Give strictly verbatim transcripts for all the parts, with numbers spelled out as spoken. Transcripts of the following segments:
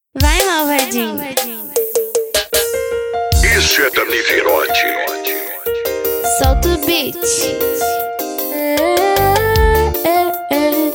Vai, malvadinho. Isso é Dani Virote. Solta o beat. É, é, é.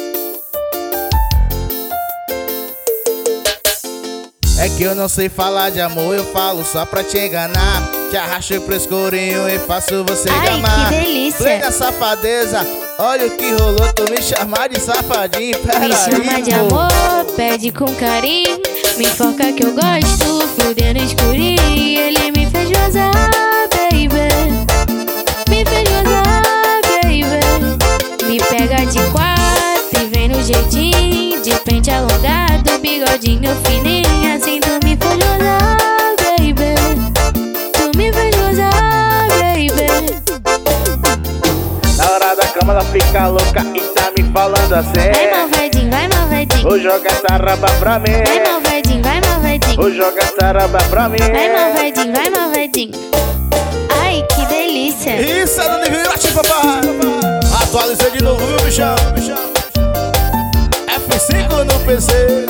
É que eu não sei falar de amor, eu falo só pra te enganar. Te arrasto pro escurinho e faço você Ai, gamar. que delícia. Plena safadeza, olha o que rolou, tu me chamar de safadinho. Peraí, Me chama de pô. amor, pede com carinho. Me enfoca que eu gosto, fudendo escurinho. Ele me fez gozar, baby. Me fez gozar, baby. Me pega de quatro e vem no jeitinho. De pente alongado, bigodinho fininho. Assim tu me fez gozar, baby. Tu me fez gozar, baby. Na hora da cama ela fica louca e tá me falando assim. Vai, malvadinho, vai, malvadinho. Vou jogar essa raba pra mim. Vai, malvadinho, vai, malvadinho. Vou jogar essa raba pra mim. Vai, malvadinho, vai, malvadinho. Ai, que delícia. Isso é Dani Virote, papai. Atualizei de novo, viu, bichão? F cinco no P C.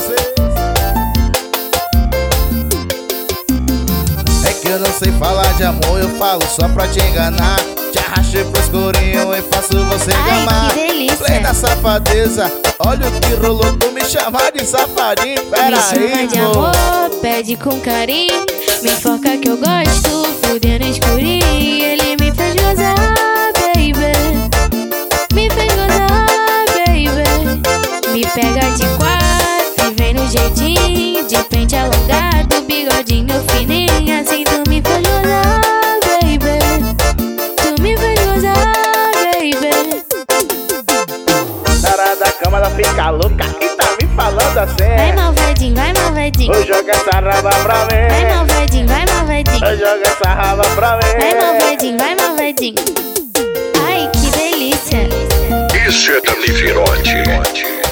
É que eu não sei falar de amor, eu falo só pra te enganar. Te arrastei pro escurinho e faço você Ai, gamar. que delícia. Plena safadeza, olha o que rolou, tu me chamar de safadinho. Me Peraí, chama de pô. amor, pede com carinho. Me enfoca que eu gosto, fudendo escurinho. Ele me fez gozar, baby. Me fez gozar, baby. Me pega de quatro e vem no jeitinho. De pente alongado, bigodinho fininho. Assim tu me fez gozar, baby. Tu me fez gozar, baby. Na hora da cama ela fica louca e tá me falando assim. Vai, malvadinho, vai, malvadinho. Vou jogar essa raba pra mim. Vai, malvadinho, vai, malvadinho. Vou jogar essa raba pra mim. Vai, malvadinho, vai, malvadinho. Ai, que delícia. Isso é Dani Virote.